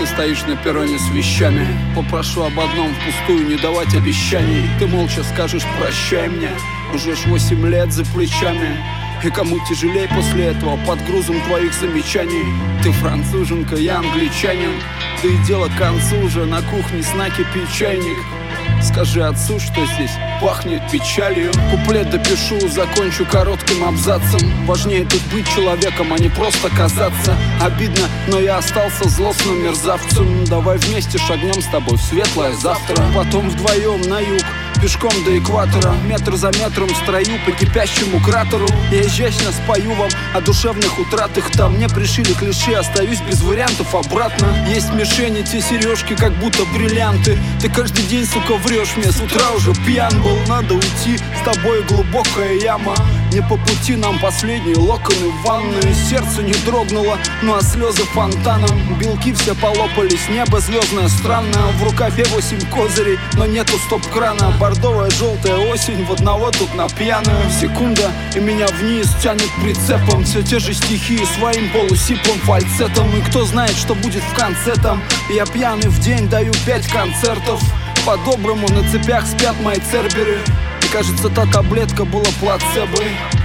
стоишь на перроне с вещами. Попрошу об одном впустую, не давать обещаний. Ты молча скажешь «прощай мне». Уже ж 8 лет за плечами. И кому тяжелей после этого под грузом твоих замечаний? Ты француженка, я англичанин. Да и дело к концу уже, на кухне сна кипит чайник. Скажи отцу, что здесь пахнет печалью. Куплет допишу, закончу коротким абзацем. Важнее тут быть человеком, а не просто казаться. Обидно, но я остался злостным мерзавцем. Давай вместе шагнем с тобой в светлое завтра. Потом вдвоем на юг, пешком до экватора. Метр за метром в строю по кипящему кратеру. Я изящно спою вам о душевных утратах. Там мне пришили клише, остаюсь без вариантов обратно. Есть мишени, те сережки, как будто бриллианты. Ты каждый день, сука, врешь мне, с утра уже пьян был. Надо уйти, с тобой глубокая яма. Не по пути нам последние локоны в ванную. Сердце не дрогнуло, ну а слезы фонтаном. Белки все полопались, небо звездное странное. В рукаве 8 козырей, но нету стоп-крана. Бордовая желтая осень, в одного тут на пьяную. Секунда, и меня вниз тянет прицепом. Все те же стихи своим полусиплым фальцетом. И кто знает, что будет в конце там. Я пьяный в день, даю 5 концертов. По-доброму на цепях спят мои церберы. И кажется, та таблетка была плацебой.